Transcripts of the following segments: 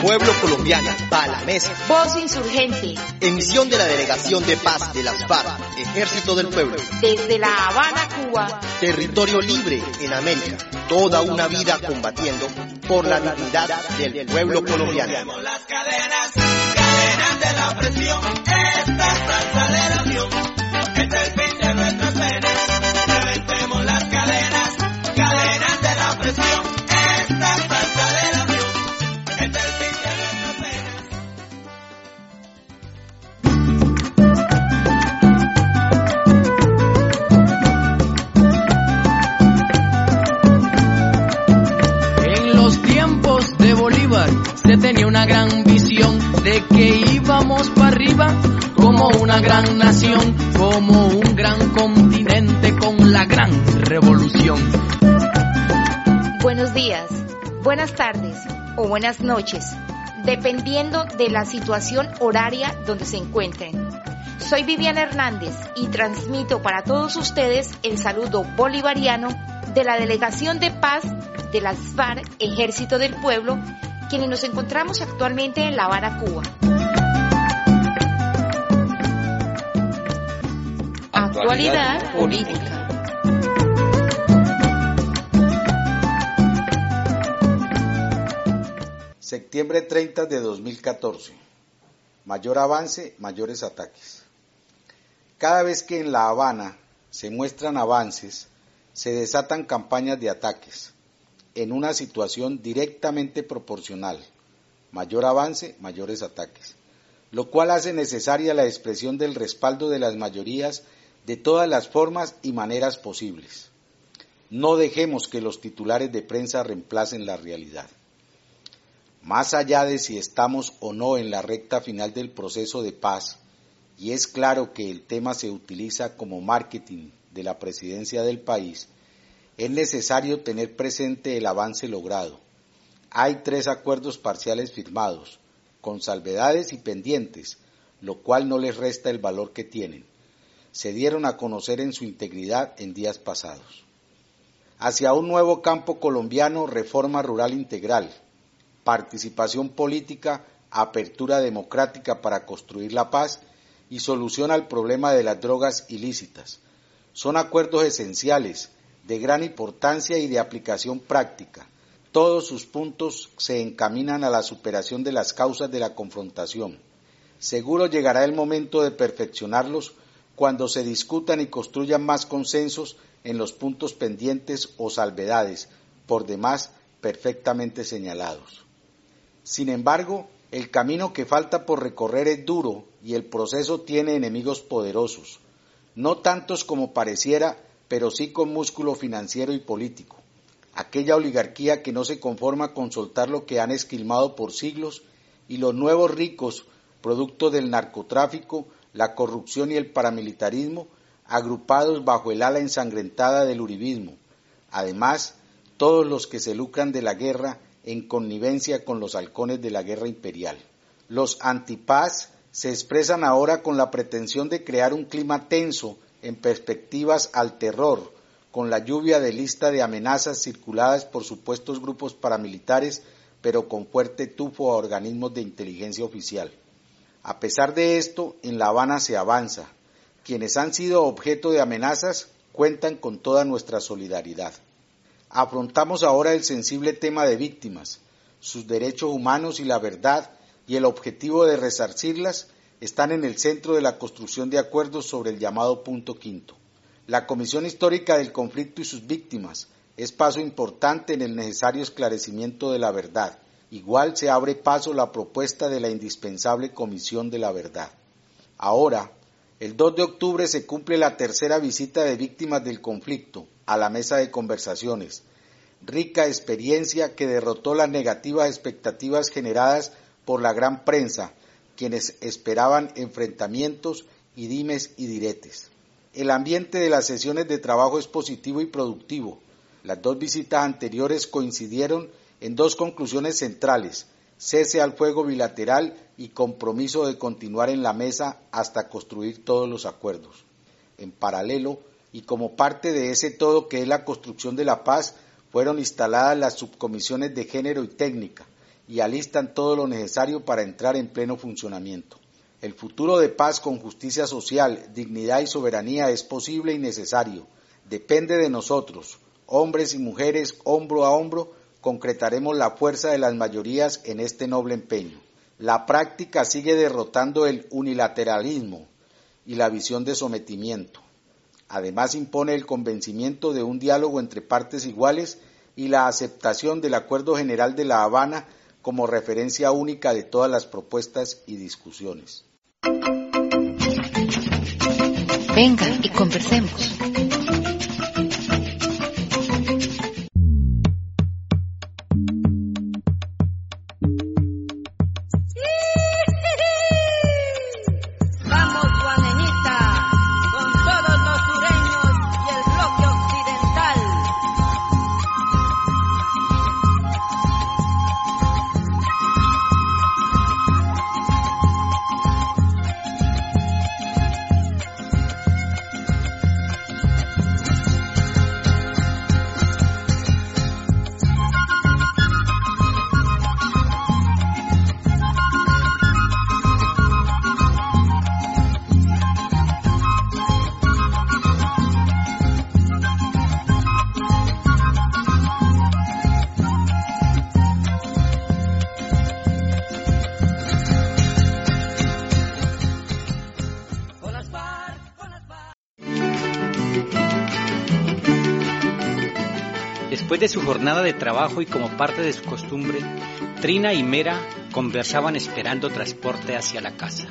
pueblo colombiano va a la mesa. Voz insurgente. Emisión de la Delegación de Paz de las FARC, Ejército del Pueblo. Desde La Habana, Cuba. Territorio libre en América. Toda una vida combatiendo por la dignidad del pueblo colombiano. Las cadenas de la opresión. Esta salsa de la unión. Este es el fin de nuestros penes. Reventemos las cadenas de la opresión. Esta salsa de la unión. Este es el fin de nuestros penes. En los tiempos de Bolívar se tenía una gran visión de que íbamos para arriba como una gran nación, como un gran continente con la gran revolución. Buenos días, buenas tardes o buenas noches, dependiendo de la situación horaria donde se encuentren. Soy Viviana Hernández y transmito para todos ustedes el saludo bolivariano de la Delegación de Paz de las FARC, Ejército del Pueblo, quienes nos encontramos actualmente en La Habana, Cuba. Actualidad política. Septiembre 30 de 2014. Mayor avance, mayores ataques. Cada vez que en La Habana se muestran avances, se desatan campañas de ataques, en una situación directamente proporcional. Mayor avance, mayores ataques. Lo cual hace necesaria la expresión del respaldo de las mayorías de todas las formas y maneras posibles. No dejemos que los titulares de prensa reemplacen la realidad. Más allá de si estamos o no en la recta final del proceso de paz, y es claro que el tema se utiliza como marketing de la presidencia del país, es necesario tener presente el avance logrado. Hay 3 acuerdos parciales firmados, con salvedades y pendientes, lo cual no les resta el valor que tienen. Se dieron a conocer en su integridad en días pasados. Hacia un nuevo campo colombiano, reforma rural integral, participación política, apertura democrática para construir la paz y solución al problema de las drogas ilícitas. Son acuerdos esenciales, de gran importancia y de aplicación práctica. Todos sus puntos se encaminan a la superación de las causas de la confrontación. Seguro llegará el momento de perfeccionarlos cuando se discutan y construyan más consensos en los puntos pendientes o salvedades, por demás perfectamente señalados. Sin embargo, el camino que falta por recorrer es duro y el proceso tiene enemigos poderosos, no tantos como pareciera, pero sí con músculo financiero y político. Aquella oligarquía que no se conforma con soltar lo que han esquilmado por siglos y los nuevos ricos, producto del narcotráfico, la corrupción y el paramilitarismo, agrupados bajo el ala ensangrentada del uribismo. Además, todos los que se lucran de la guerra en connivencia con los halcones de la guerra imperial. Los antipaz se expresan ahora con la pretensión de crear un clima tenso en perspectivas al terror, con la lluvia de lista de amenazas circuladas por supuestos grupos paramilitares, pero con fuerte tufo a organismos de inteligencia oficial. A pesar de esto, en La Habana se avanza. Quienes han sido objeto de amenazas cuentan con toda nuestra solidaridad. Afrontamos ahora el sensible tema de víctimas, sus derechos humanos y la verdad, y el objetivo de resarcirlas están en el centro de la construcción de acuerdos sobre el llamado punto quinto. La Comisión Histórica del Conflicto y sus víctimas es paso importante en el necesario esclarecimiento de la verdad. Igual se abre paso la propuesta de la indispensable Comisión de la Verdad. Ahora, el 2 de octubre se cumple la tercera visita de víctimas del conflicto a la mesa de conversaciones, rica experiencia que derrotó las negativas expectativas generadas por la gran prensa, quienes esperaban enfrentamientos y dimes y diretes. El ambiente de las sesiones de trabajo es positivo y productivo. Las 2 visitas anteriores coincidieron en 2 conclusiones centrales: cese al fuego bilateral y compromiso de continuar en la mesa hasta construir todos los acuerdos. En paralelo, y como parte de ese todo que es la construcción de la paz, fueron instaladas las subcomisiones de género y técnica, y alistan todo lo necesario para entrar en pleno funcionamiento. El futuro de paz con justicia social, dignidad y soberanía es posible y necesario. Depende de nosotros, hombres y mujeres, hombro a hombro, concretaremos la fuerza de las mayorías en este noble empeño. La práctica sigue derrotando el unilateralismo y la visión de sometimiento. Además impone el convencimiento de un diálogo entre partes iguales y la aceptación del Acuerdo General de La Habana como referencia única de todas las propuestas y discusiones. Venga y conversemos. Después de su jornada de trabajo y como parte de su costumbre, Trina y Mera conversaban esperando transporte hacia la casa.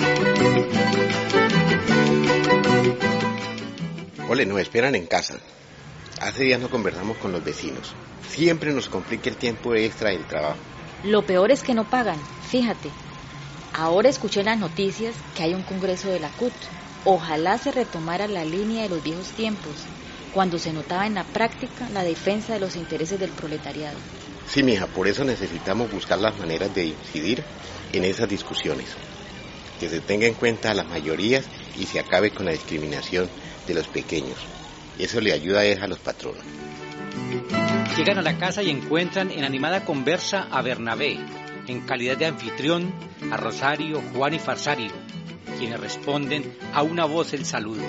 Ole, nos esperan en casa. Hace días no conversamos con los vecinos. Siempre nos complica el tiempo extra del trabajo. Lo peor es que no pagan, fíjate. Ahora escuché en las noticias que hay un congreso de la CUT. Ojalá se retomara la línea de los viejos tiempos, cuando se notaba en la práctica la defensa de los intereses del proletariado. Sí, mija, por eso necesitamos buscar las maneras de incidir en esas discusiones. Que se tenga en cuenta a las mayorías y se acabe con la discriminación de los pequeños. Eso le ayuda a los patronos. Llegan a la casa y encuentran en animada conversa a Bernabé, en calidad de anfitrión, a Rosario, Juan y Farsario, quienes responden a una voz el saludo.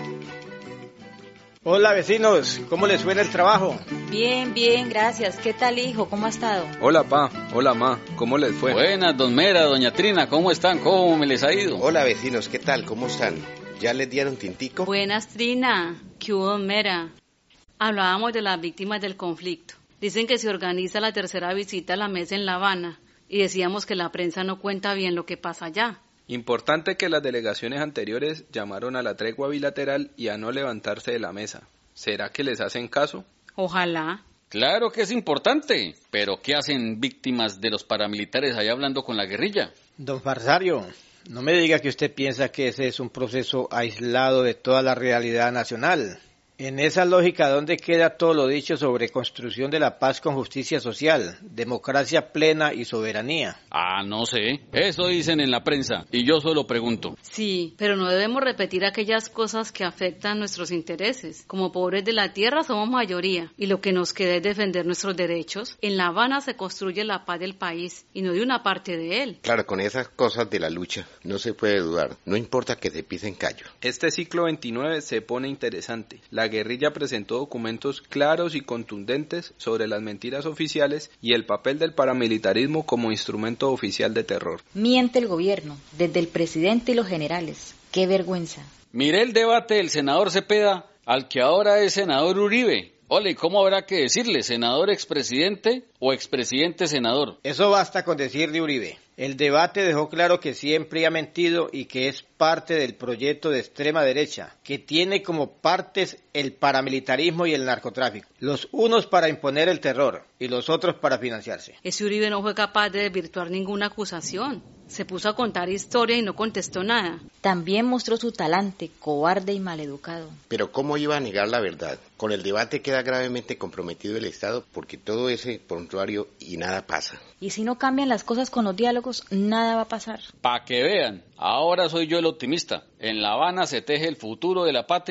Hola vecinos, ¿cómo les suena el trabajo? Bien, bien, gracias. ¿Qué tal, hijo? ¿Cómo ha estado? Hola, pa. Hola, ma. ¿Cómo les fue? Buenas, don Mera, doña Trina. ¿Cómo están? ¿Cómo me les ha ido? Hola vecinos, ¿qué tal? ¿Cómo están? ¿Ya les dieron tintico? Buenas, Trina. ¿Qué hubo, don Mera? Hablábamos de las víctimas del conflicto. Dicen que se organiza la tercera visita a la mesa en La Habana y decíamos que la prensa no cuenta bien lo que pasa allá. Importante que las delegaciones anteriores llamaron a la tregua bilateral y a no levantarse de la mesa. ¿Será que les hacen caso? Ojalá. Claro que es importante, pero ¿qué hacen víctimas de los paramilitares allá hablando con la guerrilla? Don Farsario, no me diga que usted piensa que ese es un proceso aislado de toda la realidad nacional. En esa lógica, ¿dónde queda todo lo dicho sobre construcción de la paz con justicia social, democracia plena y soberanía? Ah, no sé. Eso dicen en la prensa y yo solo pregunto. Sí, pero no debemos repetir aquellas cosas que afectan nuestros intereses. Como pobres de la tierra somos mayoría y lo que nos queda es defender nuestros derechos. En La Habana se construye la paz del país y no de una parte de él. Claro, con esas cosas de la lucha no se puede dudar. No importa que se pisen callo. Este siglo XXIX se pone interesante. La guerrilla presentó documentos claros y contundentes sobre las mentiras oficiales y el papel del paramilitarismo como instrumento oficial de terror. Miente el gobierno, desde el presidente y los generales. ¡Qué vergüenza! Miré el debate del senador Cepeda al que ahora es senador Uribe. Ole, ¿cómo habrá que decirle? ¿Senador expresidente o expresidente senador? Eso basta con decir de Uribe. El debate dejó claro que siempre ha mentido y que es parte del proyecto de extrema derecha, que tiene como partes el paramilitarismo y el narcotráfico. Los unos para imponer el terror y los otros para financiarse. Ese Uribe no fue capaz de desvirtuar ninguna acusación. Se puso a contar historia y no contestó nada. También mostró su talante, cobarde y maleducado. Pero ¿cómo iba a negar la verdad? Con el debate queda gravemente comprometido el Estado porque todo ese prontuario y nada pasa. Y si no cambian las cosas con los diálogos, nada va a pasar. Pa' que vean, ahora soy yo el optimista. En La Habana se teje el futuro de la patria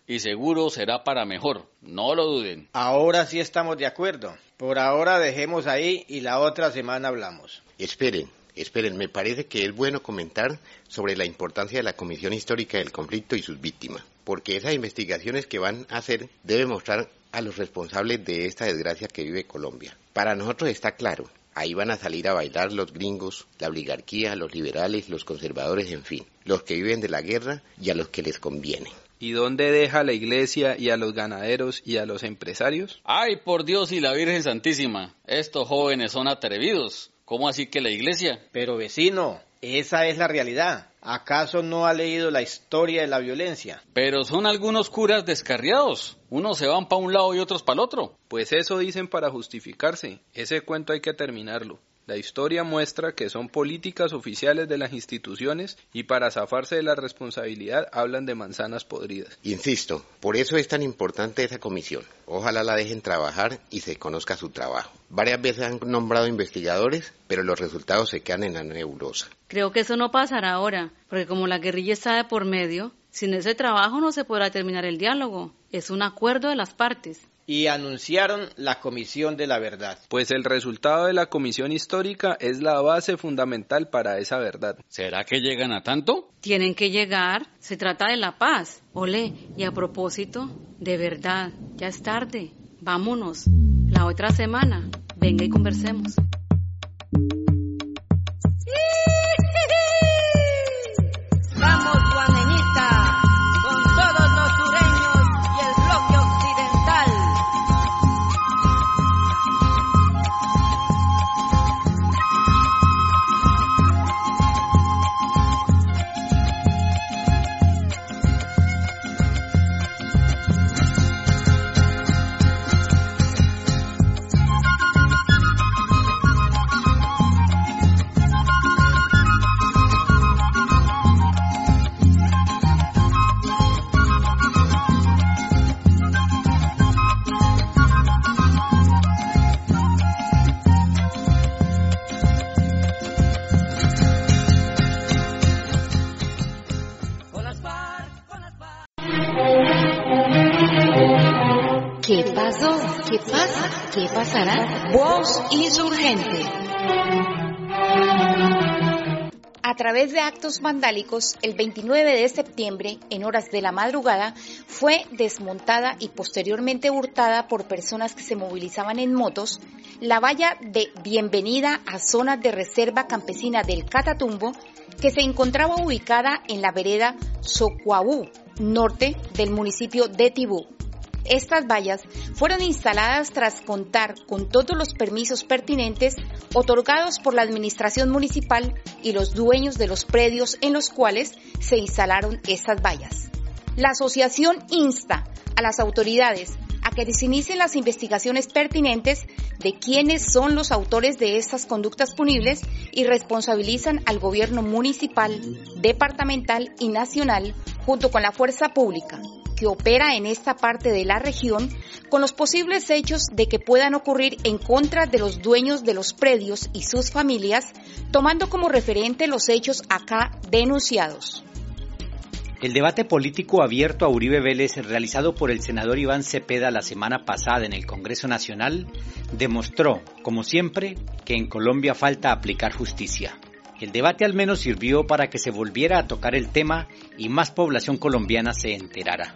y seguro será para mejor, no lo duden. Ahora sí estamos de acuerdo. Por ahora dejemos ahí y la otra semana hablamos. Esperen, me parece que es bueno comentar sobre la importancia de la Comisión Histórica del Conflicto y sus víctimas, porque esas investigaciones que van a hacer deben mostrar a los responsables de esta desgracia que vive Colombia. Para nosotros está claro, ahí van a salir a bailar los gringos, la oligarquía, los liberales, los conservadores, en fin, los que viven de la guerra y a los que les conviene. ¿Y dónde deja la iglesia y a los ganaderos y a los empresarios? ¡Ay, por Dios y la Virgen Santísima! Estos jóvenes son atrevidos. ¿Cómo así que la iglesia? Pero vecino, esa es la realidad. ¿Acaso no ha leído la historia de la violencia? Pero son algunos curas descarriados. Unos se van para un lado y otros para el otro. Pues eso dicen para justificarse. Ese cuento hay que terminarlo. La historia muestra que son políticas oficiales de las instituciones y para zafarse de la responsabilidad hablan de manzanas podridas. Insisto, por eso es tan importante esa comisión. Ojalá la dejen trabajar y se conozca su trabajo. Varias veces han nombrado investigadores, pero los resultados se quedan en la nebulosa. Creo que eso no pasará ahora, porque como la guerrilla está de por medio, sin ese trabajo no se podrá terminar el diálogo. Es un acuerdo de las partes. Y anunciaron la Comisión de la Verdad. Pues el resultado de la Comisión Histórica es la base fundamental para esa verdad. ¿Será que llegan a tanto? Tienen que llegar, se trata de la paz. Olé, y a propósito, de verdad, ya es tarde, vámonos. La otra semana, venga y conversemos. Vamos, Guaneñita, con todos los sureños y el bloque occidental. ¿Qué pasó? ¿Qué pasa? ¿Qué pasará? Voz Insurgente. A través de actos vandálicos, el 29 de septiembre, en horas de la madrugada, fue desmontada y posteriormente hurtada por personas que se movilizaban en motos la valla de bienvenida a zonas de reserva campesina del Catatumbo, que se encontraba ubicada en la vereda Socuabú, norte del municipio de Tibú. Estas vallas fueron instaladas tras contar con todos los permisos pertinentes otorgados por la administración municipal y los dueños de los predios en los cuales se instalaron estas vallas. La asociación insta a las autoridades a que se inicien las investigaciones pertinentes de quiénes son los autores de estas conductas punibles y responsabilizan al gobierno municipal, departamental y nacional junto con la fuerza pública que opera en esta parte de la región con los posibles hechos de que puedan ocurrir en contra de los dueños de los predios y sus familias, tomando como referente los hechos acá denunciados. El debate político abierto a Uribe Vélez realizado por el senador Iván Cepeda la semana pasada en el Congreso Nacional demostró, como siempre, que en Colombia falta aplicar justicia. El debate al menos sirvió para que se volviera a tocar el tema y más población colombiana se enterara.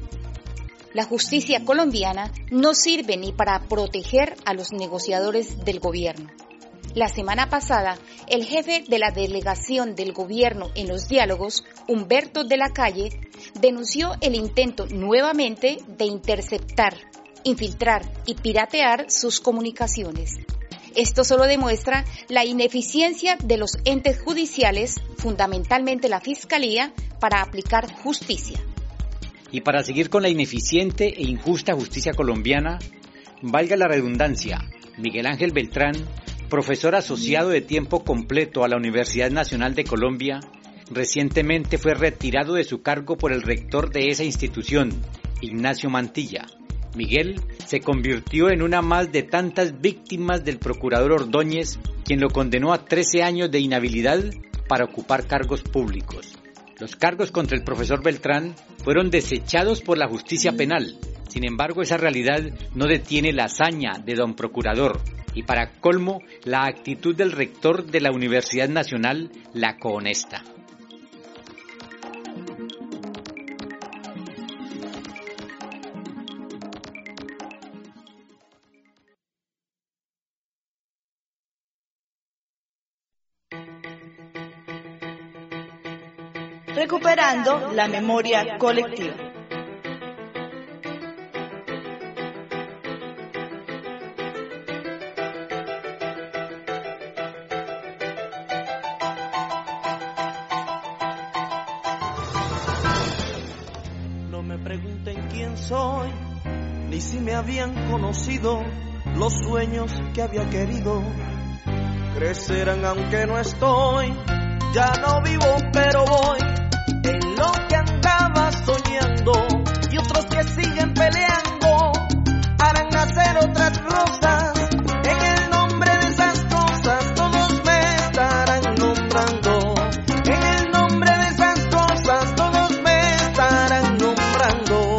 La justicia colombiana no sirve ni para proteger a los negociadores del gobierno. La semana pasada, el jefe de la delegación del gobierno en los diálogos, Humberto de la Calle, denunció el intento nuevamente de interceptar, infiltrar y piratear sus comunicaciones. Esto solo demuestra la ineficiencia de los entes judiciales, fundamentalmente la Fiscalía, para aplicar justicia. Y para seguir con la ineficiente e injusta justicia colombiana, valga la redundancia, Miguel Ángel Beltrán, profesor asociado de tiempo completo a la Universidad Nacional de Colombia, recientemente fue retirado de su cargo por el rector de esa institución, Ignacio Mantilla. Miguel se convirtió en una más de tantas víctimas del procurador Ordóñez, quien lo condenó a 13 años de inhabilidad para ocupar cargos públicos. Los cargos contra el profesor Beltrán fueron desechados por la justicia penal. Sin embargo, esa realidad no detiene la hazaña de don procurador y, para colmo, la actitud del rector de la Universidad Nacional la cohonesta. Recuperando la memoria colectiva. No me pregunten quién soy, ni si me habían conocido los sueños que había querido. Crecerán aunque no estoy, ya no vivo pero voy en lo que andaba soñando, y otros que siguen peleando harán nacer otras rosas. En el nombre de esas cosas todos me estarán nombrando. En el nombre de esas cosas todos me estarán nombrando.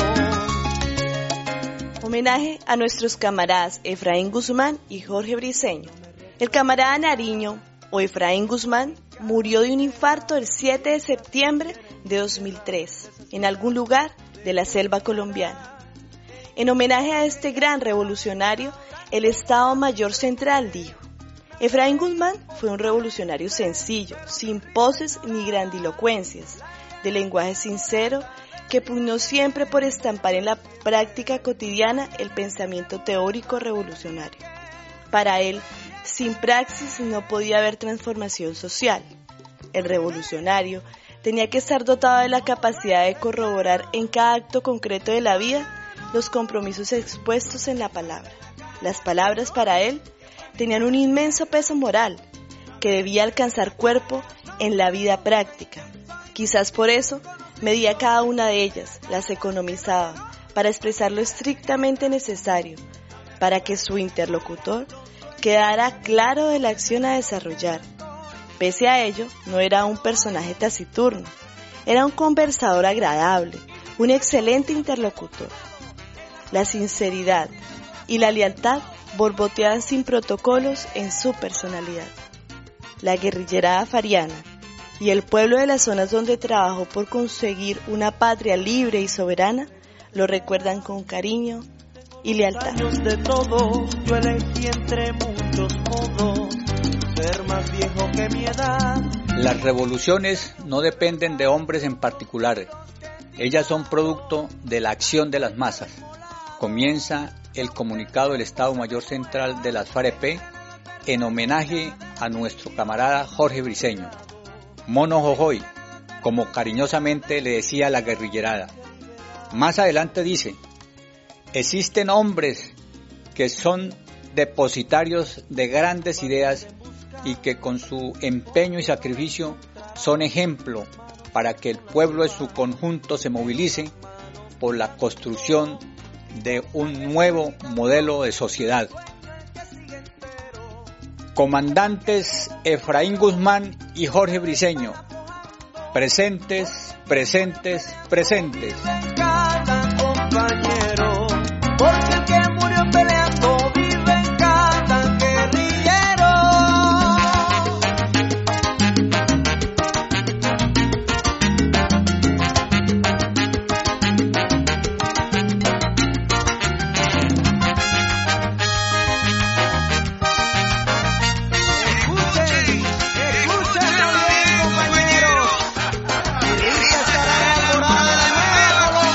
Homenaje a nuestros camaradas Efraín Guzmán y Jorge Briceño. El camarada Nariño, o Efraín Guzmán, murió de un infarto el 7 de septiembre de 2003, en algún lugar de la selva colombiana. En homenaje a este gran revolucionario, el Estado Mayor Central dijo: Efraín Guzmán fue un revolucionario sencillo, sin poses ni grandilocuencias, de lenguaje sincero, que pugnó siempre por estampar en la práctica cotidiana el pensamiento teórico revolucionario. Para él, sin praxis no podía haber transformación social. El revolucionario tenía que estar dotado de la capacidad de corroborar en cada acto concreto de la vida los compromisos expuestos en la palabra. Las palabras para él tenían un inmenso peso moral que debía alcanzar cuerpo en la vida práctica. Quizás por eso medía cada una de ellas, las economizaba para expresar lo estrictamente necesario para que su interlocutor quedara claro de la acción a desarrollar. Pese a ello, no era un personaje taciturno, era un conversador agradable, un excelente interlocutor. La sinceridad y la lealtad borboteaban sin protocolos en su personalidad. La guerrillerada fariana y el pueblo de las zonas donde trabajó por conseguir una patria libre y soberana lo recuerdan con cariño y lealtad. De todos, yo elegí entre muchos modos ser más viejo que mi edad. Las revoluciones no dependen de hombres en particular, ellas son producto de la acción de las masas. Comienza el comunicado del Estado Mayor Central de las FAREP en homenaje a nuestro camarada Jorge Briceño, Mono Jojoy, como cariñosamente le decía la guerrillerada. Más adelante dice: existen hombres que son depositarios de grandes ideas y que con su empeño y sacrificio son ejemplo para que el pueblo en su conjunto se movilice por la construcción de un nuevo modelo de sociedad. Comandantes Efraín Guzmán y Jorge Briceño, presentes, presentes, presentes. Cada compañero, porque el que murió peleando vive en cada guerrillero. Escuchen bien, compañeros. Dirige estará enamorada de la nueva Colombia.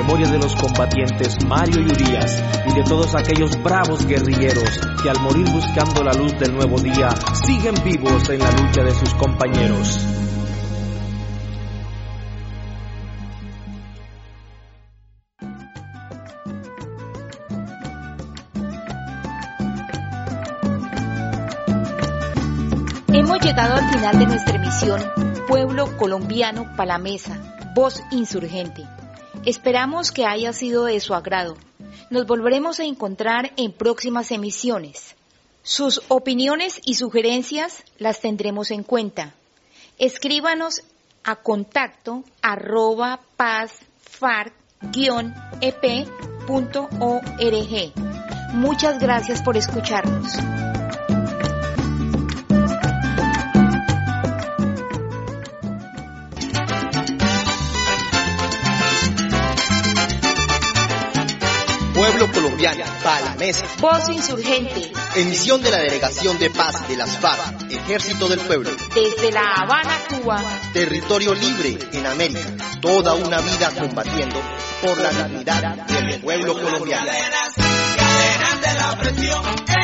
memoria de los combatientes Mario y Urias y de todos aquellos bravos guerrilleros que al morir buscando la luz del nuevo día siguen vivos en la lucha de sus compañeros. Hemos llegado al final de nuestra emisión Pueblo Colombiano pa' la Mesa, Voz Insurgente. Esperamos que haya sido de su agrado. Nos volveremos a encontrar en próximas emisiones. Sus opiniones y sugerencias las tendremos en cuenta. Escríbanos a contacto@pazfarc-ep.org. Muchas gracias por escucharnos. Pueblo Colombiano, pa' la mesa. Voz Insurgente. Emisión de la Delegación de Paz de las FARC, Ejército del Pueblo. Desde La Habana, Cuba. Territorio libre en América. Toda una vida combatiendo por la dignidad del pueblo colombiano. Cadenas de la presión.